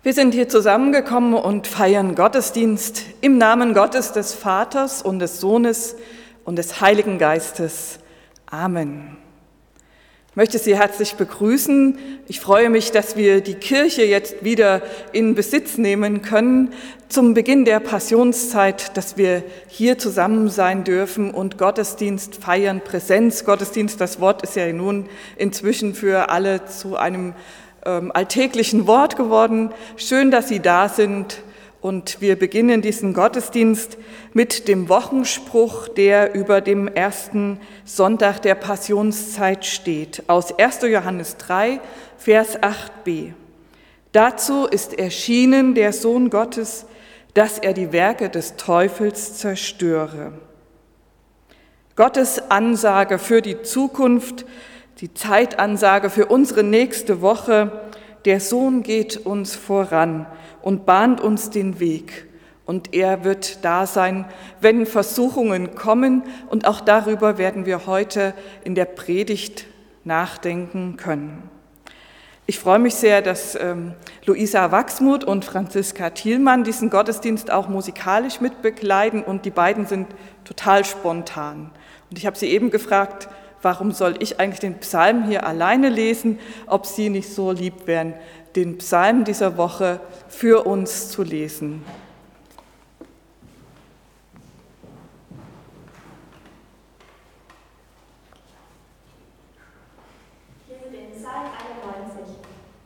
Wir sind hier zusammengekommen und feiern Gottesdienst im Namen Gottes, des Vaters und des Sohnes und des Heiligen Geistes. Amen. Ich möchte Sie herzlich begrüßen. Ich freue mich, dass wir die Kirche jetzt wieder in Besitz nehmen können zum Beginn der Passionszeit, dass wir hier zusammen sein dürfen und Gottesdienst feiern, Präsenzgottesdienst. Das Wort ist ja nun inzwischen für alle zu einem alltäglichen Wort geworden. Schön, dass Sie da sind und wir beginnen diesen Gottesdienst mit dem Wochenspruch, der über dem ersten Sonntag der Passionszeit steht, aus 1. Johannes 3, Vers 8b. Dazu ist erschienen der Sohn Gottes, dass er die Werke des Teufels zerstöre. Gottes Ansage für die Zukunft, die Zeitansage für unsere nächste Woche: Der Sohn geht uns voran und bahnt uns den Weg. Und er wird da sein, wenn Versuchungen kommen. Und auch darüber werden wir heute in der Predigt nachdenken können. Ich freue mich sehr, dass Luisa Wachsmuth und Franziska Thielmann diesen Gottesdienst auch musikalisch mitbegleiten. Und die beiden sind total spontan. Und ich habe sie eben gefragt, warum soll ich eigentlich den Psalm hier alleine lesen, ob Sie nicht so lieb wären, den Psalm dieser Woche für uns zu lesen. Lese den Psalm 91.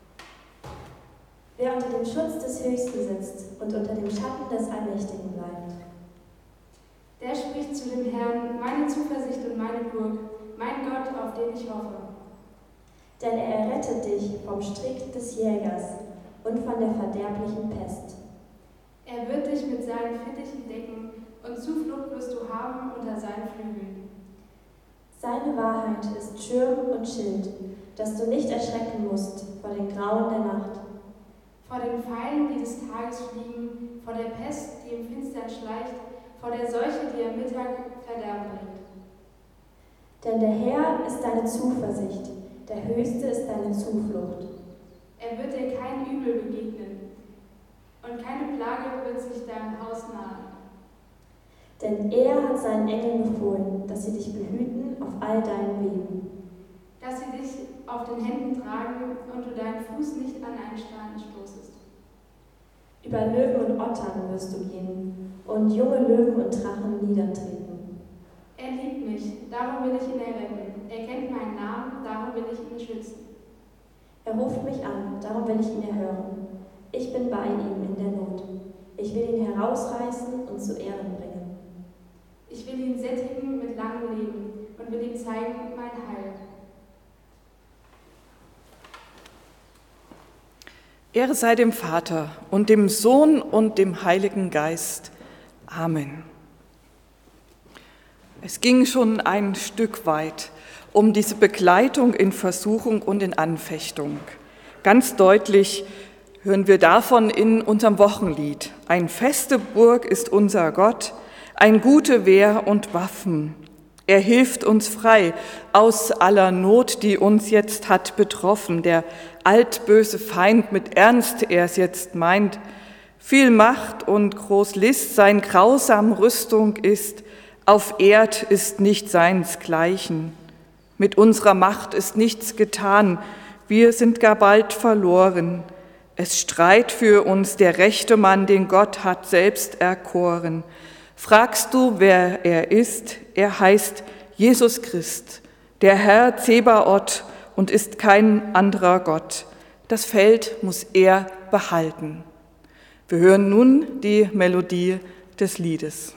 Wer unter dem Schutz des Höchsten sitzt und unter dem Schatten des Allmächtigen bleibt, der spricht zu dem Herrn: Meine Zuversicht und meine Burg, mein Gott, auf den ich hoffe. denn er errettet dich vom Strick des Jägers und von der verderblichen Pest. Er wird dich mit seinen Fittichen decken, und Zuflucht wirst du haben unter seinen Flügeln. Seine Wahrheit ist Schirm und Schild, dass du nicht erschrecken musst vor den Grauen der Nacht, Vor den Pfeilen, die des Tages fliegen, vor der Pest, die im Finstern schleicht, vor der Seuche, die am Mittag Verderben bringt. denn der Herr ist deine Zuversicht, der Höchste ist deine Zuflucht. Er wird dir kein Übel begegnen, und keine Plage wird sich deinem Haus nahen. Denn er hat seinen Engeln befohlen, dass sie dich behüten auf all deinen Wegen. Dass sie dich auf den Händen tragen und du deinen Fuß nicht an einen Stein stoßest. Über Löwen und Ottern wirst du gehen und junge Löwen und Drachen niedertreten. Er liebt mich, darum will ich ihn erretten. Er kennt meinen Namen, darum will ich ihn schützen. Er ruft mich an, darum will ich ihn erhören. Ich bin bei ihm in der Not. Ich will ihn herausreißen und zu Ehren bringen. Ich will ihn sättigen mit langem Leben und will ihm zeigen mein Heil. Ehre sei dem Vater und dem Sohn und dem Heiligen Geist. Amen. Es ging schon ein Stück weit um diese Begleitung in Versuchung und in Anfechtung. Ganz deutlich hören wir davon in unserem Wochenlied. Ein feste Burg ist unser Gott, ein gute Wehr und Waffen. Er hilft uns frei aus aller Not, die uns jetzt hat betroffen. Der altböse Feind mit Ernst er's jetzt meint. Viel Macht und groß List sein grausam Rüstung ist. Auf Erd ist nicht seinsgleichen. Mit unserer Macht ist nichts getan. Wir sind gar bald verloren. Es streit für uns der rechte Mann, den Gott hat selbst erkoren. Fragst du, wer er ist? Er heißt Jesus Christ, der Herr Zebaoth, und ist kein anderer Gott. Das Feld muss er behalten. Wir hören nun die Melodie des Liedes.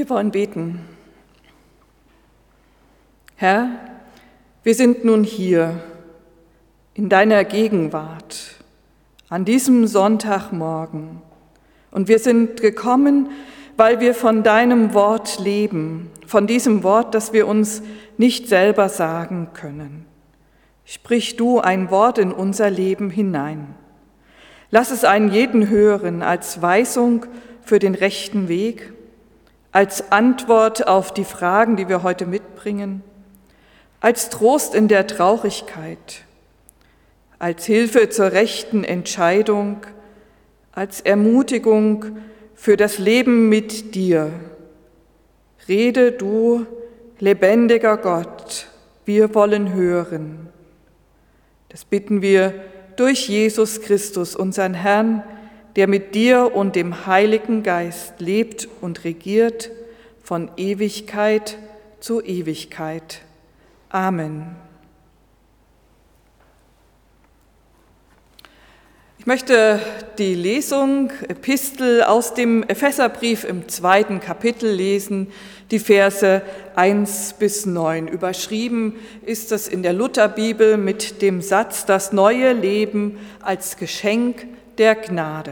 Wir wollen beten. Herr, wir sind nun hier in deiner Gegenwart an diesem Sonntagmorgen und wir sind gekommen, weil wir von deinem Wort leben, von diesem Wort, das wir uns nicht selber sagen können. Sprich du ein Wort in unser Leben hinein. Lass es einen jeden hören als Weisung für den rechten Weg, als Antwort auf die Fragen, die wir heute mitbringen, als Trost in der Traurigkeit, als Hilfe zur rechten Entscheidung, als Ermutigung für das Leben mit dir. Rede du, lebendiger Gott, wir wollen hören. Das bitten wir durch Jesus Christus, unseren Herrn, der mit dir und dem Heiligen Geist lebt und regiert von Ewigkeit zu Ewigkeit. Amen. Ich möchte die Lesung, Epistel aus dem Epheserbrief im 2. Kapitel lesen, die Verse 1 bis 9. Überschrieben ist es in der Lutherbibel mit dem Satz: Das neue Leben als Geschenk der Gnade.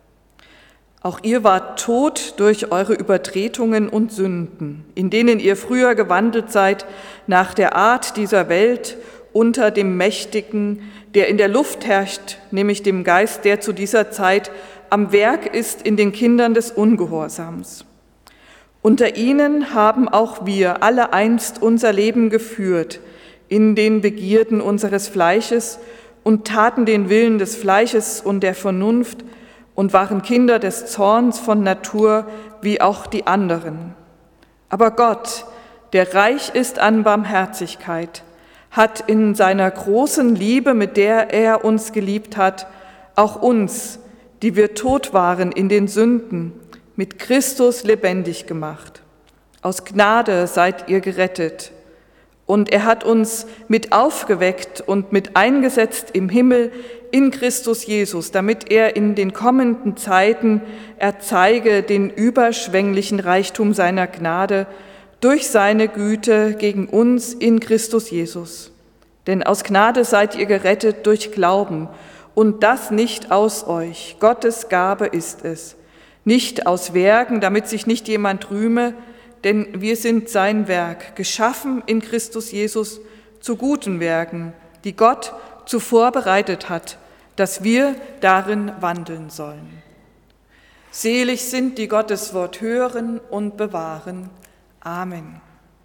Auch ihr wart tot durch eure Übertretungen und Sünden, in denen ihr früher gewandelt seid, nach der Art dieser Welt, unter dem Mächtigen, der in der Luft herrscht, nämlich dem Geist, der zu dieser Zeit am Werk ist in den Kindern des Ungehorsams. Unter ihnen haben auch wir alle einst unser Leben geführt, in den Begierden unseres Fleisches und taten den Willen des Fleisches und der Vernunft und waren Kinder des Zorns von Natur wie auch die anderen. Aber Gott, der reich ist an Barmherzigkeit, hat in seiner großen Liebe, mit der er uns geliebt hat, auch uns, die wir tot waren in den Sünden, mit Christus lebendig gemacht. Aus Gnade seid ihr gerettet. Und er hat uns mit aufgeweckt und mit eingesetzt im Himmel in Christus Jesus, damit er in den kommenden Zeiten erzeige den überschwänglichen Reichtum seiner Gnade durch seine Güte gegen uns in Christus Jesus. Denn aus Gnade seid ihr gerettet durch Glauben, und das nicht aus euch. Gottes Gabe ist es, nicht aus Werken, damit sich nicht jemand rühme, denn wir sind sein Werk, geschaffen in Christus Jesus zu guten Werken, die Gott zuvor bereitet hat, dass wir darin wandeln sollen. Selig sind, die Gottes Wort hören und bewahren. Amen.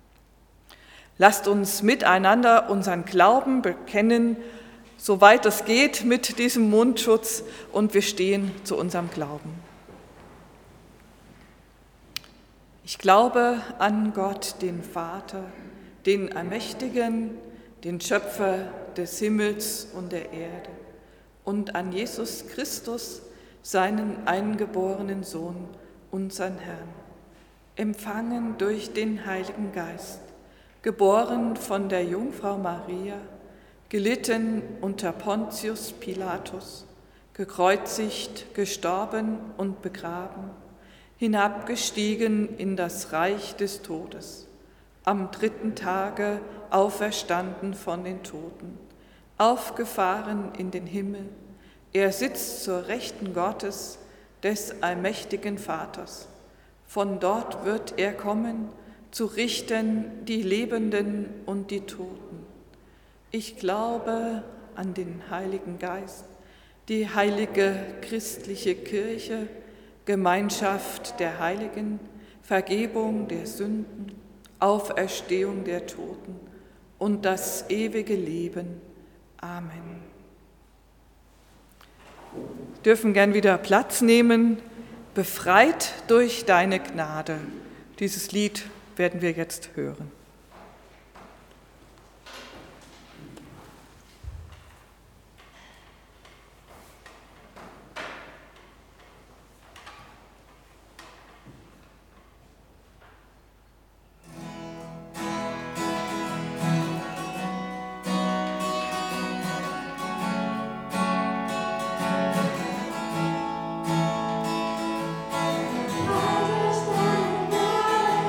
Lasst uns miteinander unseren Glauben bekennen, soweit es geht mit diesem Mundschutz, und wir stehen zu unserem Glauben. Ich glaube an Gott, den Vater, den Allmächtigen, den Schöpfer des Himmels und der Erde, und an Jesus Christus, seinen eingeborenen Sohn, unseren Herrn, empfangen durch den Heiligen Geist, geboren von der Jungfrau Maria, gelitten unter Pontius Pilatus, gekreuzigt, gestorben und begraben, hinabgestiegen in das Reich des Todes, am 3. Tage auferstanden von den Toten, aufgefahren in den Himmel, er sitzt zur Rechten Gottes, des allmächtigen Vaters. Von dort wird er kommen, zu richten die Lebenden und die Toten. Ich glaube an den Heiligen Geist, die heilige christliche Kirche, Gemeinschaft der Heiligen, Vergebung der Sünden, Auferstehung der Toten und das ewige Leben. Amen. Wir dürfen gern wieder Platz nehmen, befreit durch deine Gnade. Dieses Lied werden wir jetzt hören. Durch deine Gnade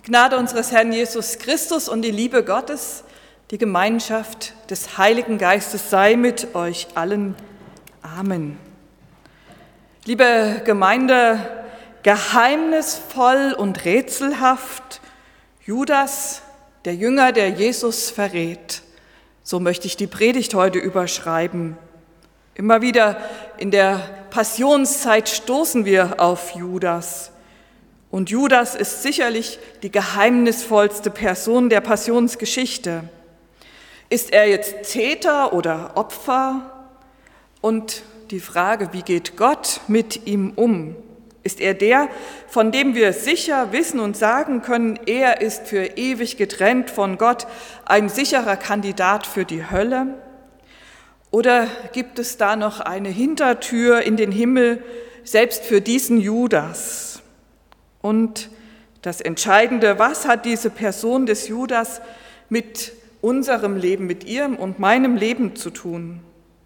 Gnade unseres Herrn Jesus Christus und die Liebe Gottes, die Gemeinschaft des Heiligen Geistes sei mit euch allen. Amen. Liebe Gemeinde, geheimnisvoll und rätselhaft, Judas, der Jünger, der Jesus verrät. So möchte ich die Predigt heute überschreiben. Immer wieder in der Passionszeit stoßen wir auf Judas. Und Judas ist sicherlich die geheimnisvollste Person der Passionsgeschichte. Ist er jetzt Täter oder Opfer? Und die Frage, wie geht Gott mit ihm um? Ist er der, von dem wir sicher wissen und sagen können, er ist für ewig getrennt von Gott, ein sicherer Kandidat für die Hölle? Oder gibt es da noch eine Hintertür in den Himmel, selbst für diesen Judas? Und das Entscheidende, was hat diese Person des Judas mit unserem Leben, mit ihrem und meinem Leben zu tun?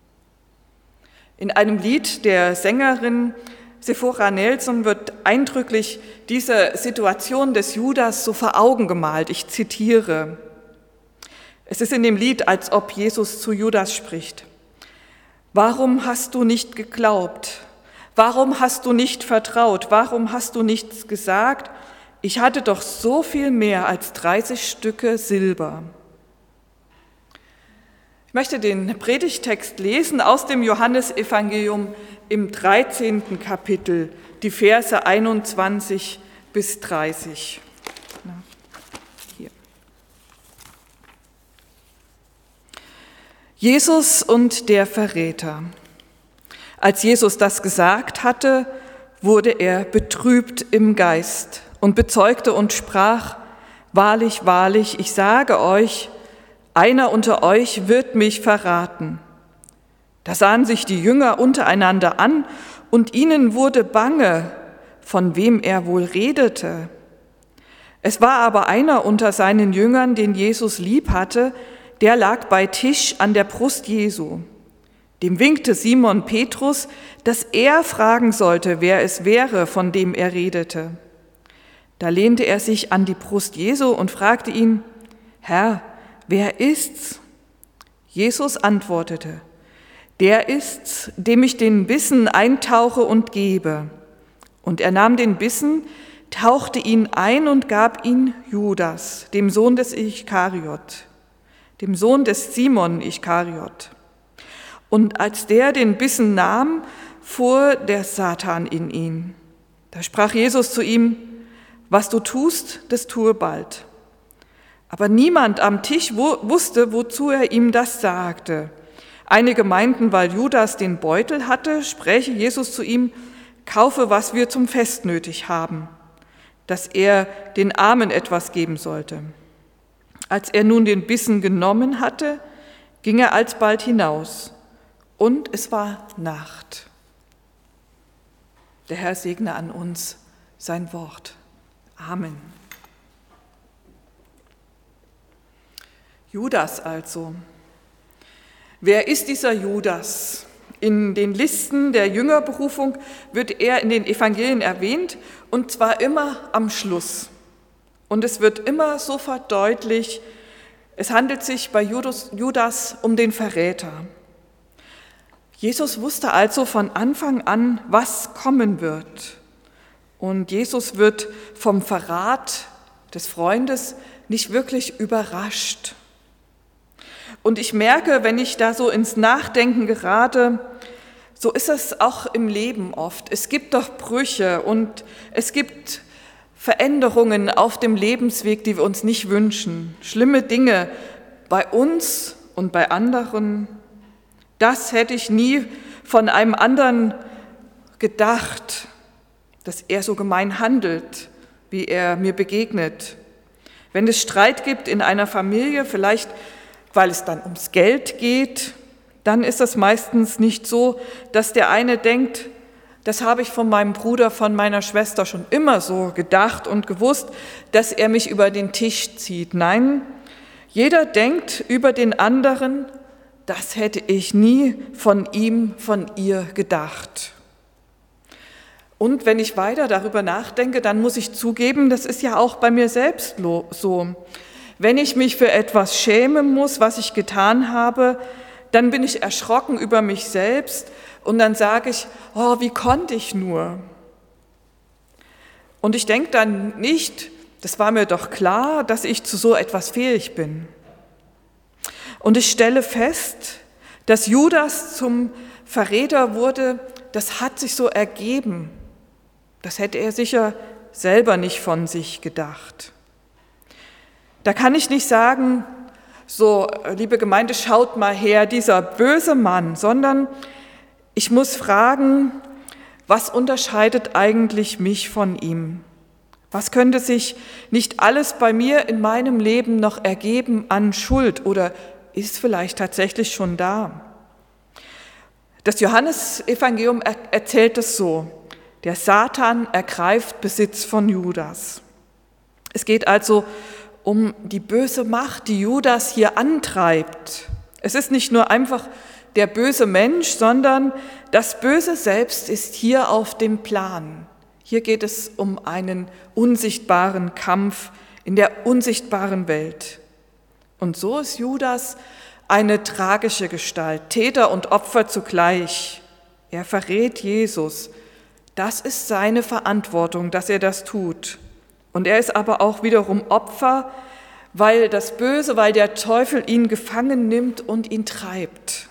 In einem Lied der Sängerin Sephora Nelson wird eindrücklich diese Situation des Judas so vor Augen gemalt. Ich zitiere. Es ist in dem Lied, als ob Jesus zu Judas spricht. Warum hast du nicht geglaubt? Warum hast du nicht vertraut? Warum hast du nichts gesagt? Ich hatte doch so viel mehr als 30 Stücke Silber. Ich möchte den Predigttext lesen aus dem Johannesevangelium im 13. Kapitel, die Verse 21 bis 30. Hier. Jesus und der Verräter. Als Jesus das gesagt hatte, wurde er betrübt im Geist und bezeugte und sprach, wahrlich, wahrlich, ich sage euch, einer unter euch wird mich verraten. Da sahen sich die Jünger untereinander an und ihnen wurde bange, von wem er wohl redete. Es war aber einer unter seinen Jüngern, den Jesus lieb hatte, der lag bei Tisch an der Brust Jesu. Dem winkte Simon Petrus, dass er fragen sollte, wer es wäre, von dem er redete. Da lehnte er sich an die Brust Jesu und fragte ihn, Herr, wer ist's? Jesus antwortete, der ist's, dem ich den Bissen eintauche und gebe. Und er nahm den Bissen, tauchte ihn ein und gab ihn Judas, dem Sohn des Ischariot, dem Sohn des Simon Ischariot. Und als der den Bissen nahm, fuhr der Satan in ihn. Da sprach Jesus zu ihm, was du tust, das tue bald. Aber niemand am Tisch wusste, wozu er ihm das sagte. Einige meinten, weil Judas den Beutel hatte, spräche Jesus zu ihm, kaufe, was wir zum Fest nötig haben, dass er den Armen etwas geben sollte. Als er nun den Bissen genommen hatte, ging er alsbald hinaus. Und es war Nacht. Der Herr segne an uns sein Wort. Amen. Judas also. Wer ist dieser Judas? In den Listen der Jüngerberufung wird er in den Evangelien erwähnt, und zwar immer am Schluss. Und es wird immer sofort deutlich, es handelt sich bei Judas um den Verräter. Jesus wusste also von Anfang an, was kommen wird. Und Jesus wird vom Verrat des Freundes nicht wirklich überrascht. Und ich merke, wenn ich da so ins Nachdenken gerate, so ist es auch im Leben oft. Es gibt doch Brüche und es gibt Veränderungen auf dem Lebensweg, die wir uns nicht wünschen. Schlimme Dinge bei uns und bei anderen. Das hätte ich nie von einem anderen gedacht, dass er so gemein handelt, wie er mir begegnet. Wenn es Streit gibt in einer Familie, vielleicht weil es dann ums Geld geht, dann ist es meistens nicht so, dass der eine denkt, das habe ich von meinem Bruder, von meiner Schwester schon immer so gedacht und gewusst, dass er mich über den Tisch zieht. Nein, jeder denkt über den anderen, das hätte ich nie von ihm, von ihr gedacht. Und wenn ich weiter darüber nachdenke, dann muss ich zugeben, das ist ja auch bei mir selbst so. Wenn ich mich für etwas schämen muss, was ich getan habe, dann bin ich erschrocken über mich selbst und dann sage ich, oh, wie konnte ich nur? Und ich denke dann nicht, das war mir doch klar, dass ich zu so etwas fähig bin. Und ich stelle fest, dass Judas zum Verräter wurde, das hat sich so ergeben. Das hätte er sicher selber nicht von sich gedacht. Da kann ich nicht sagen, so, liebe Gemeinde, schaut mal her, dieser böse Mann, sondern ich muss fragen, was unterscheidet eigentlich mich von ihm? Was könnte sich nicht alles bei mir in meinem Leben noch ergeben an Schuld oder ist vielleicht tatsächlich schon da? Das Johannesevangelium erzählt es so: Der Satan ergreift Besitz von Judas. Es geht also um die böse Macht, die Judas hier antreibt. Es ist nicht nur einfach der böse Mensch, sondern das Böse selbst ist hier auf dem Plan. Hier geht es um einen unsichtbaren Kampf in der unsichtbaren Welt. Und so ist Judas eine tragische Gestalt, Täter und Opfer zugleich. Er verrät Jesus. Das ist seine Verantwortung, dass er das tut. Und er ist aber auch wiederum Opfer, weil das Böse, weil der Teufel ihn gefangen nimmt und ihn treibt.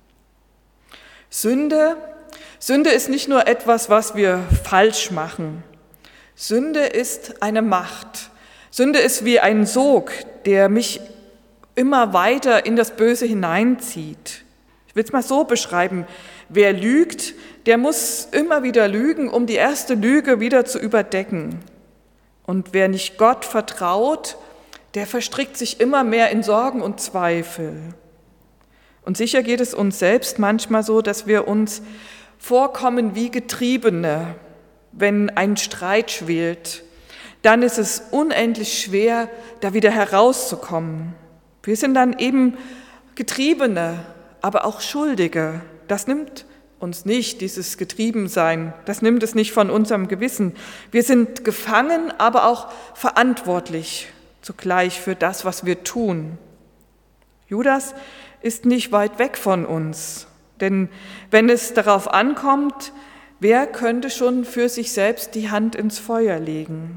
Sünde ist nicht nur etwas, was wir falsch machen. Sünde ist eine Macht. Sünde ist wie ein Sog, der mich immer weiter in das Böse hineinzieht. Ich will es mal so beschreiben: Wer lügt, der muss immer wieder lügen, um die erste Lüge wieder zu überdecken. Und wer nicht Gott vertraut, der verstrickt sich immer mehr in Sorgen und Zweifel. Und sicher geht es uns selbst manchmal so, dass wir uns vorkommen wie Getriebene. Wenn ein Streit schwelt, dann ist es unendlich schwer, da wieder herauszukommen. Wir sind dann eben Getriebene, aber auch Schuldige. Das nimmt uns nicht, dieses Getriebensein, das nimmt es nicht von unserem Gewissen. Wir sind gefangen, aber auch verantwortlich zugleich für das, was wir tun. Judas ist nicht weit weg von uns, denn wenn es darauf ankommt, wer könnte schon für sich selbst die Hand ins Feuer legen?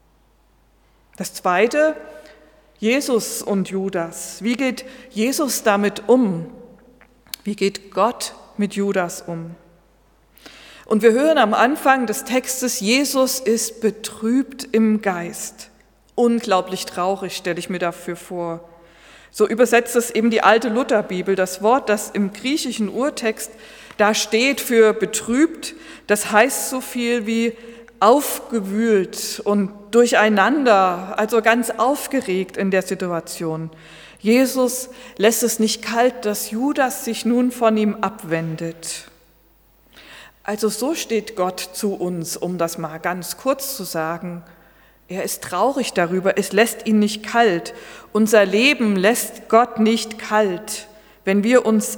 Das Zweite: Jesus und Judas. Wie geht Jesus damit um? Wie geht Gott mit Judas um? Und wir hören am Anfang des Textes, Jesus ist betrübt im Geist. Unglaublich traurig, stelle ich mir dafür vor. So übersetzt es eben die alte Lutherbibel. Das Wort, das im griechischen Urtext da steht für betrübt, das heißt so viel wie aufgewühlt und durcheinander, also ganz aufgeregt in der Situation. Jesus lässt es nicht kalt, dass Judas sich nun von ihm abwendet. Also so steht Gott zu uns, um das mal ganz kurz zu sagen. Er ist traurig darüber, es lässt ihn nicht kalt. Unser Leben lässt Gott nicht kalt. Wenn wir uns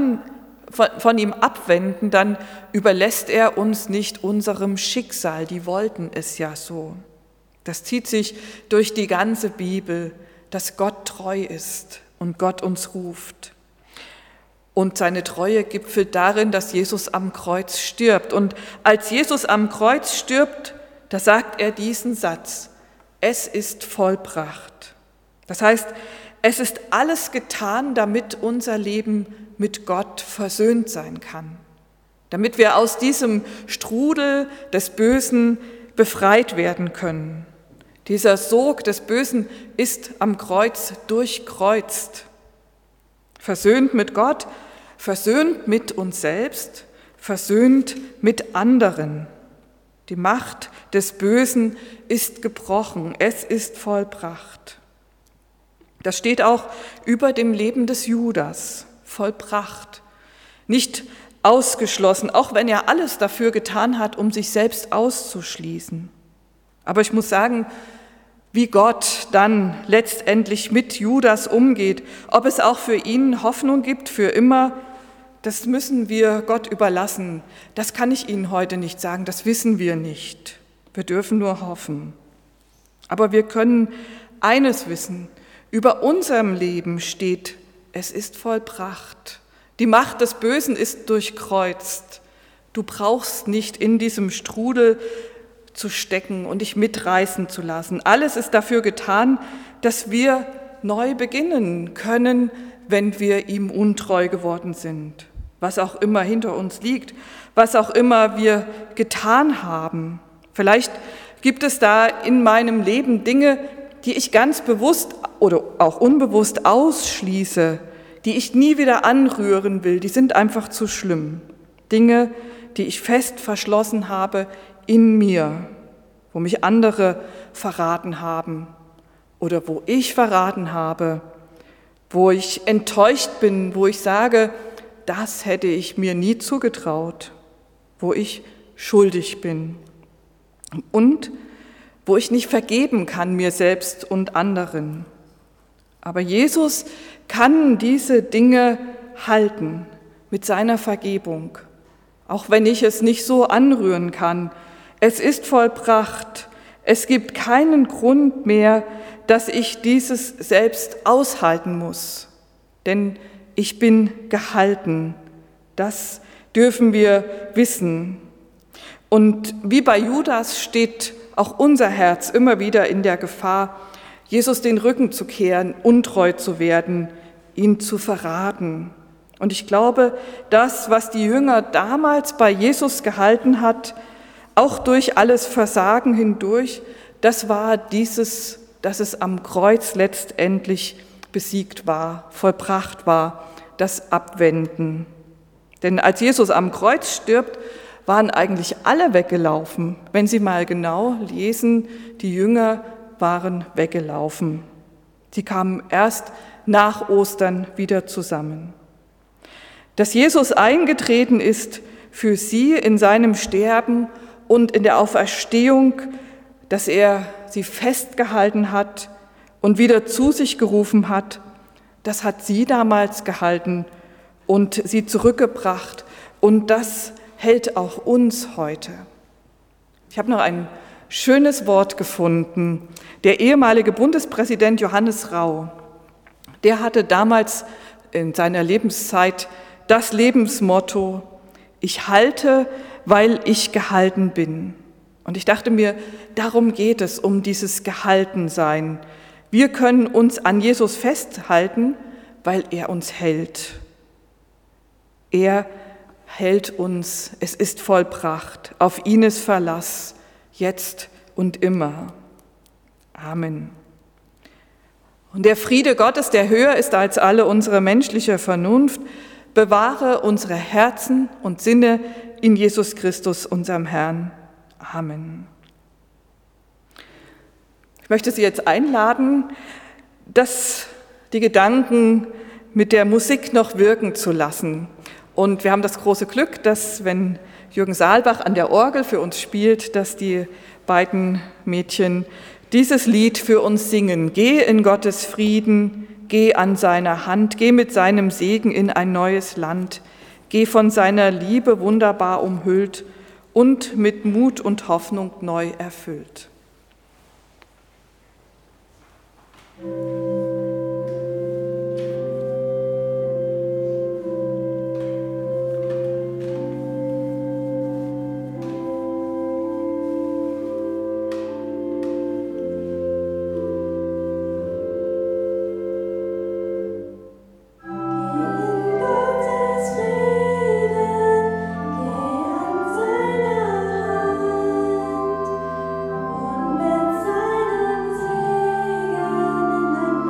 von ihm abwenden, dann überlässt er uns nicht unserem Schicksal. Die wollten es ja so. Das zieht sich durch die ganze Bibel, dass Gott treu ist und Gott uns ruft. Und seine Treue gipfelt darin, dass Jesus am Kreuz stirbt. Und als Jesus am Kreuz stirbt, da sagt er diesen Satz: Es ist vollbracht. Das heißt, es ist alles getan, damit unser Leben mit Gott versöhnt sein kann, damit wir aus diesem Strudel des Bösen befreit werden können. Dieser Sog des Bösen ist am Kreuz durchkreuzt. Versöhnt mit Gott, versöhnt mit uns selbst, versöhnt mit anderen. Die Macht des Bösen ist gebrochen, es ist vollbracht. Das steht auch über dem Leben des Judas, vollbracht, nicht ausgeschlossen, auch wenn er alles dafür getan hat, um sich selbst auszuschließen. Aber ich muss sagen, wie Gott dann letztendlich mit Judas umgeht, ob es auch für ihn Hoffnung gibt für immer, das müssen wir Gott überlassen. Das kann ich Ihnen heute nicht sagen, das wissen wir nicht. Wir dürfen nur hoffen. Aber wir können eines wissen, über unserem Leben steht, es ist vollbracht. Die Macht des Bösen ist durchkreuzt. Du brauchst nicht in diesem Strudel zu stecken und dich mitreißen zu lassen. Alles ist dafür getan, dass wir neu beginnen können, wenn wir ihm untreu geworden sind. Was auch immer hinter uns liegt, was auch immer wir getan haben. Vielleicht gibt es da in meinem Leben Dinge, die ich ganz bewusst oder auch unbewusst ausschließe, die ich nie wieder anrühren will, die sind einfach zu schlimm. Dinge, die ich fest verschlossen habe in mir, wo mich andere verraten haben oder wo ich verraten habe, wo ich enttäuscht bin, wo ich sage, das hätte ich mir nie zugetraut, wo ich schuldig bin und wo ich nicht vergeben kann mir selbst und anderen. Aber Jesus kann diese Dinge halten mit seiner Vergebung, auch wenn ich es nicht so anrühren kann. Es ist vollbracht. Es gibt keinen Grund mehr, dass ich dieses selbst aushalten muss, denn ich bin gehalten. Das dürfen wir wissen. Und wie bei Judas steht auch unser Herz immer wieder in der Gefahr, Jesus den Rücken zu kehren, untreu zu werden, ihn zu verraten. Und ich glaube, das, was die Jünger damals bei Jesus gehalten hat, auch durch alles Versagen hindurch, das war dieses, dass es am Kreuz letztendlich besiegt war, vollbracht war, das Abwenden. Denn als Jesus am Kreuz stirbt, waren eigentlich alle weggelaufen. Wenn Sie mal genau lesen, die Jünger waren weggelaufen. Sie kamen erst nach Ostern wieder zusammen. Dass Jesus eingetreten ist für sie in seinem Sterben und in der Auferstehung, dass er sie festgehalten hat und wieder zu sich gerufen hat, das hat sie damals gehalten und sie zurückgebracht und das hält auch uns heute. Ich habe noch ein schönes Wort gefunden. Der ehemalige Bundespräsident Johannes Rau, der hatte damals in seiner Lebenszeit das Lebensmotto: Ich halte, weil ich gehalten bin. Und ich dachte mir, darum geht es, um dieses Gehaltensein. Wir können uns an Jesus festhalten, weil er uns hält. Er hält uns, es ist vollbracht, auf ihn ist Verlass, jetzt und immer. Amen. Und der Friede Gottes, der höher ist als alle unsere menschliche Vernunft, bewahre unsere Herzen und Sinne in Jesus Christus, unserem Herrn. Amen. Ich möchte Sie jetzt einladen, die Gedanken mit der Musik noch wirken zu lassen. Und wir haben das große Glück, dass, wenn Jürgen Saalbach an der Orgel für uns spielt, dass die beiden Mädchen dieses Lied für uns singen. Geh in Gottes Frieden, geh an seiner Hand, geh mit seinem Segen in ein neues Land, geh von seiner Liebe wunderbar umhüllt und mit Mut und Hoffnung neu erfüllt. Und mit seinem Segen in ein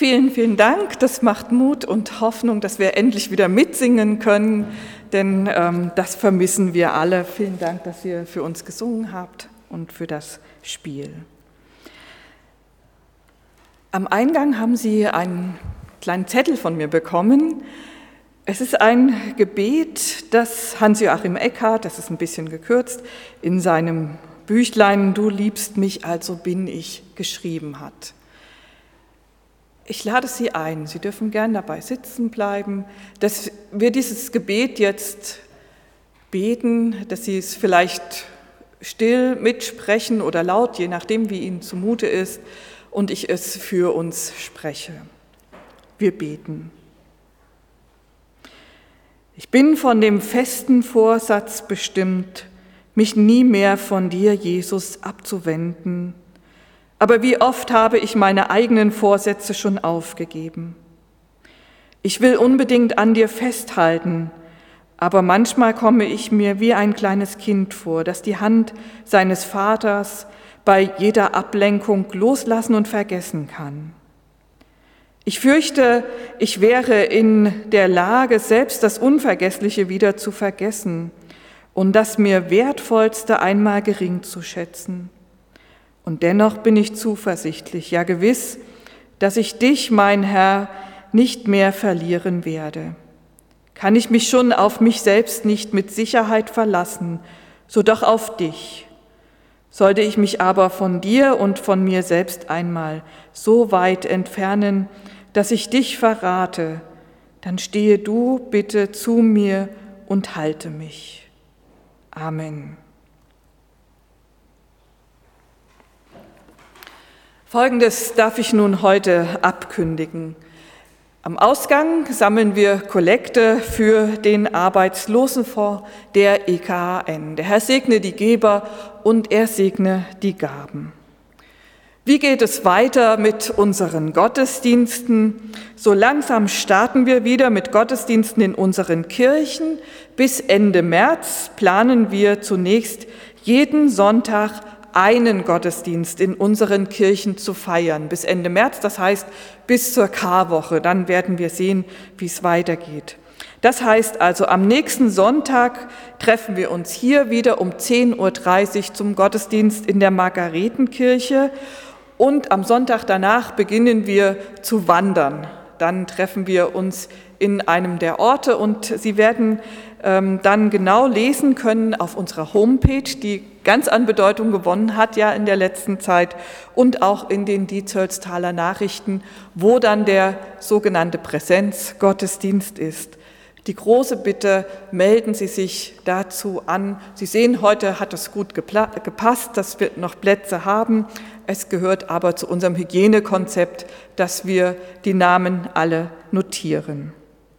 Vielen, vielen Dank. Das macht Mut und Hoffnung, dass wir endlich wieder mitsingen können, denn das vermissen wir alle. Vielen Dank, dass ihr für uns gesungen habt und für das Spiel. Am Eingang haben Sie einen kleinen Zettel von mir bekommen. Es ist ein Gebet, das Hans-Joachim Eckhardt, das ist ein bisschen gekürzt, in seinem Büchlein »Du liebst mich, also bin ich« geschrieben hat. Ich lade Sie ein, Sie dürfen gern dabei sitzen bleiben, dass wir dieses Gebet jetzt beten, dass Sie es vielleicht still mitsprechen oder laut, je nachdem, wie Ihnen zumute ist, und ich es für uns spreche. Wir beten. Ich bin von dem festen Vorsatz bestimmt, mich nie mehr von dir, Jesus, abzuwenden. Aber wie oft habe ich meine eigenen Vorsätze schon aufgegeben. Ich will unbedingt an dir festhalten, aber manchmal komme ich mir wie ein kleines Kind vor, das die Hand seines Vaters bei jeder Ablenkung loslassen und vergessen kann. Ich fürchte, ich wäre in der Lage, selbst das Unvergessliche wieder zu vergessen und das mir Wertvollste einmal gering zu schätzen. Und dennoch bin ich zuversichtlich, ja gewiss, dass ich dich, mein Herr, nicht mehr verlieren werde. Kann ich mich schon auf mich selbst nicht mit Sicherheit verlassen, so doch auf dich. Sollte ich mich aber von dir und von mir selbst einmal so weit entfernen, dass ich dich verrate, dann stehe du bitte zu mir und halte mich. Amen. Folgendes darf ich nun heute abkündigen. Am Ausgang sammeln wir Kollekte für den Arbeitslosenfonds der EKHN. Der Herr segne die Geber und er segne die Gaben. Wie geht es weiter mit unseren Gottesdiensten? So langsam starten wir wieder mit Gottesdiensten in unseren Kirchen. Bis Ende März planen wir zunächst jeden Sonntag einen Gottesdienst in unseren Kirchen zu feiern. Bis Ende März, das heißt bis zur Karwoche. Dann werden wir sehen, wie es weitergeht. Das heißt also, am nächsten Sonntag treffen wir uns hier wieder um 10.30 Uhr zum Gottesdienst in der Margaretenkirche. Und am Sonntag danach beginnen wir zu wandern. Dann treffen wir uns in einem der Orte und Sie werden dann genau lesen können auf unserer Homepage, die ganz an Bedeutung gewonnen hat ja in der letzten Zeit, und auch in den Dietzollstaler Nachrichten, wo dann der sogenannte Präsenzgottesdienst ist. Die große Bitte, melden Sie sich dazu an. Sie sehen, heute hat es gut gepasst, dass wir noch Plätze haben. Es gehört aber zu unserem Hygienekonzept, dass wir die Namen alle notieren.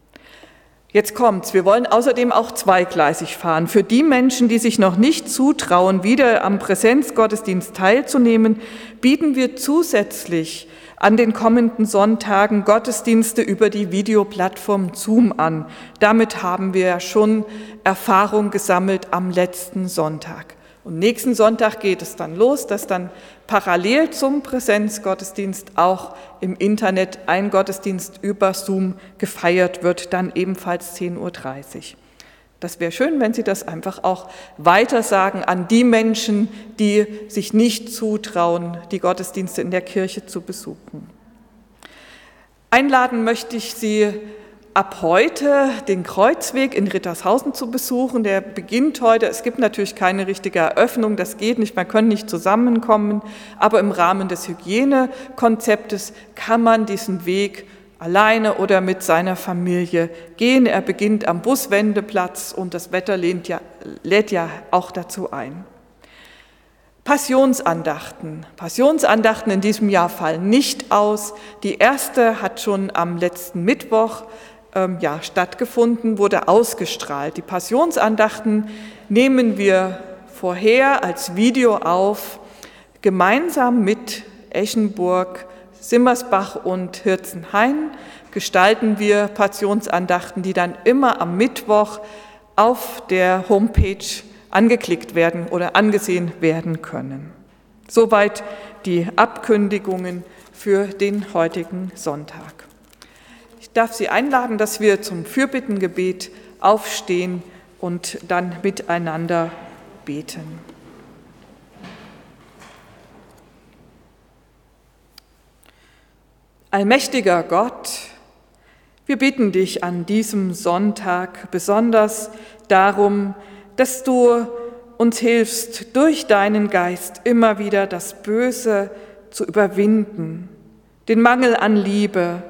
Jetzt kommt's. Wir wollen außerdem auch zweigleisig fahren. Für die Menschen, die sich noch nicht zutrauen, wieder am Präsenzgottesdienst teilzunehmen, bieten wir zusätzlich an den kommenden Sonntagen Gottesdienste über die Videoplattform Zoom an. Damit haben wir ja schon Erfahrung gesammelt am letzten Sonntag. Und nächsten Sonntag geht es dann los, dass dann parallel zum Präsenzgottesdienst auch im Internet ein Gottesdienst über Zoom gefeiert wird, dann ebenfalls 10.30 Uhr. Das wäre schön, wenn Sie das einfach auch weitersagen an die Menschen, die sich nicht zutrauen, die Gottesdienste in der Kirche zu besuchen. Einladen möchte ich Sie ab heute den Kreuzweg in Rittershausen zu besuchen. Der beginnt heute. Es gibt natürlich keine richtige Eröffnung, das geht nicht, man kann nicht zusammenkommen, aber im Rahmen des Hygienekonzeptes kann man diesen Weg alleine oder mit seiner Familie gehen. Er beginnt am Buswendeplatz und das Wetter lädt ja auch dazu ein. Passionsandachten in diesem Jahr fallen nicht aus. Die erste hat schon am letzten Mittwoch stattgefunden, wurde ausgestrahlt. Die Passionsandachten nehmen wir vorher als Video auf, gemeinsam mit Eschenburg, Simmersbach und Hirzenhain gestalten wir Passionsandachten, die dann immer am Mittwoch auf der Homepage angeklickt werden oder angesehen werden können. Soweit die Abkündigungen für den heutigen Sonntag. Ich darf Sie einladen, dass wir zum Fürbittengebet aufstehen und dann miteinander beten. Allmächtiger Gott, wir bitten dich an diesem Sonntag besonders darum, dass du uns hilfst, durch deinen Geist immer wieder das Böse zu überwinden, den Mangel an Liebe,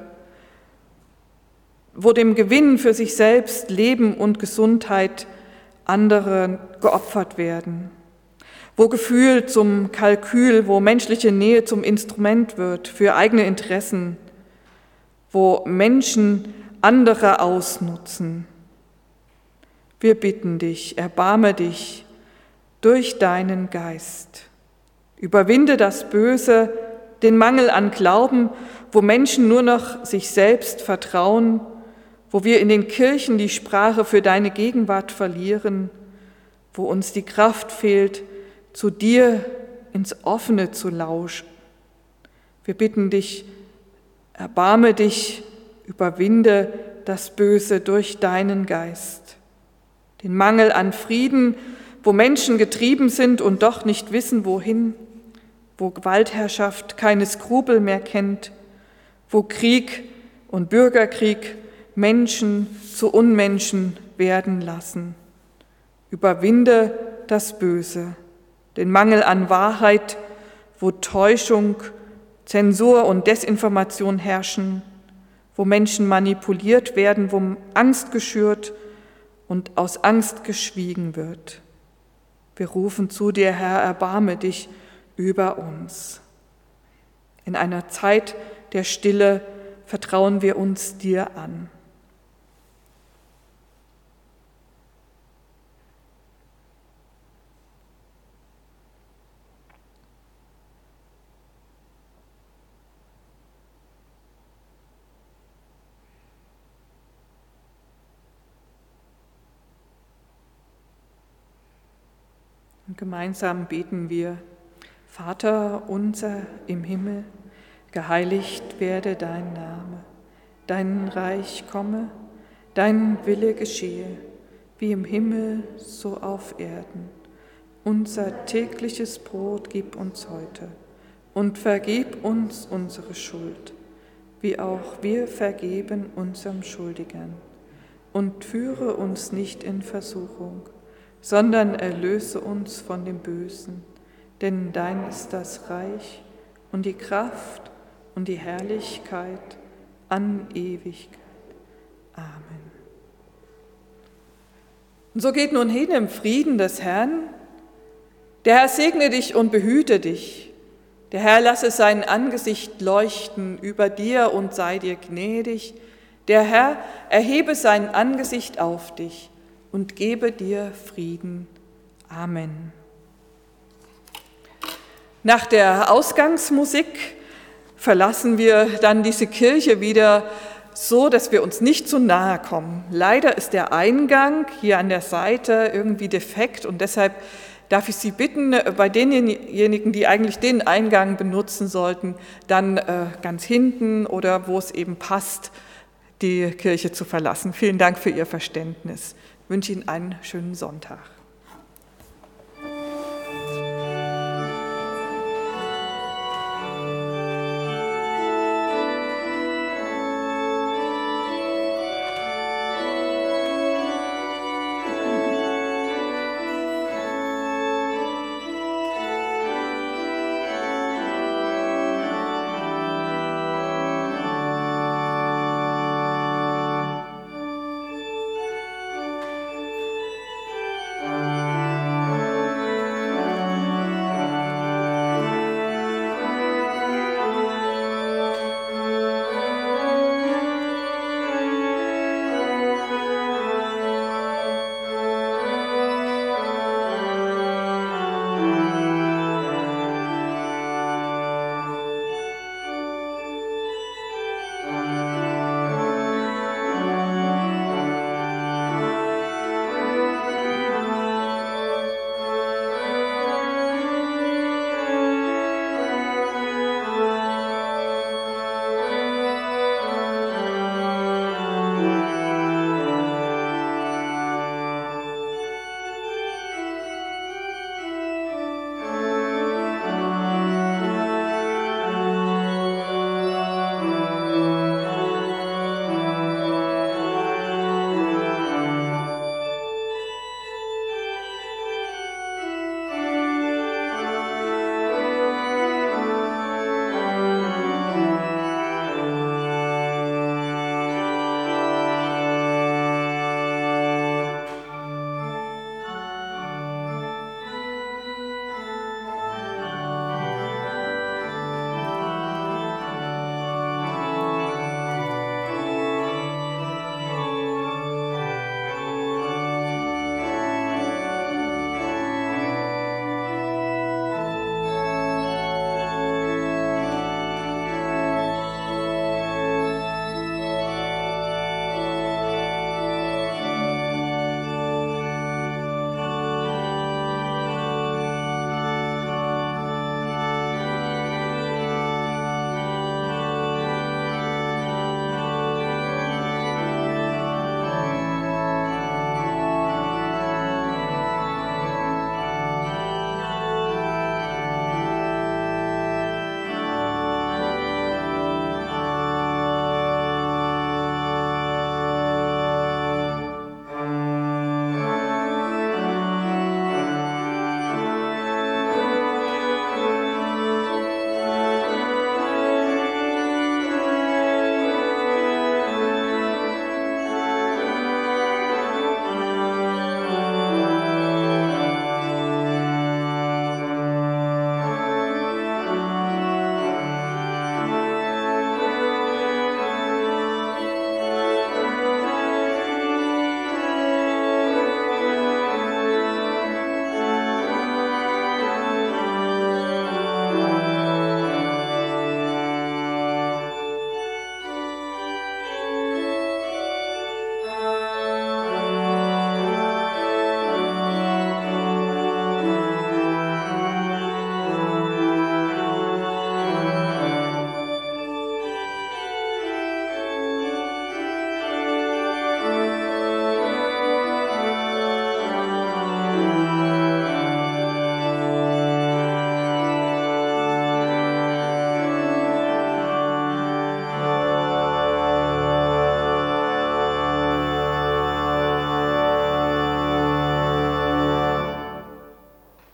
wo dem Gewinn für sich selbst Leben und Gesundheit andere geopfert werden, wo Gefühl zum Kalkül, wo menschliche Nähe zum Instrument wird für eigene Interessen, wo Menschen andere ausnutzen. Wir bitten dich, erbarme dich durch deinen Geist. Überwinde das Böse, den Mangel an Glauben, wo Menschen nur noch sich selbst vertrauen, wo wir in den Kirchen die Sprache für deine Gegenwart verlieren, wo uns die Kraft fehlt, zu dir ins Offene zu lauschen. Wir bitten dich, erbarme dich, überwinde das Böse durch deinen Geist. Den Mangel an Frieden, wo Menschen getrieben sind und doch nicht wissen, wohin, wo Gewaltherrschaft keine Skrupel mehr kennt, wo Krieg und Bürgerkrieg Menschen zu Unmenschen werden lassen. Überwinde das Böse, den Mangel an Wahrheit, wo Täuschung, Zensur und Desinformation herrschen, wo Menschen manipuliert werden, wo Angst geschürt und aus Angst geschwiegen wird. Wir rufen zu dir, Herr, erbarme dich über uns. In einer Zeit der Stille vertrauen wir uns dir an. Und gemeinsam beten wir: Vater unser im Himmel, geheiligt werde dein Name, dein Reich komme, dein Wille geschehe, wie im Himmel, so auf Erden. Unser tägliches Brot gib uns heute und vergib uns unsere Schuld, wie auch wir vergeben unseren Schuldigern. Und führe uns nicht in Versuchung, sondern erlöse uns von dem Bösen. Denn dein ist das Reich und die Kraft und die Herrlichkeit an Ewigkeit. Amen. Und so geht nun hin im Frieden des Herrn. Der Herr segne dich und behüte dich. Der Herr lasse sein Angesicht leuchten über dir und sei dir gnädig. Der Herr erhebe sein Angesicht auf dich und gebe dir Frieden. Amen. Nach der Ausgangsmusik verlassen wir dann diese Kirche wieder so, dass wir uns nicht zu nahe kommen. Leider ist der Eingang hier an der Seite irgendwie defekt und deshalb darf ich Sie bitten, bei denjenigen, die eigentlich den Eingang benutzen sollten, dann ganz hinten oder wo es eben passt, die Kirche zu verlassen. Vielen Dank für Ihr Verständnis. Ich wünsche Ihnen einen schönen Sonntag.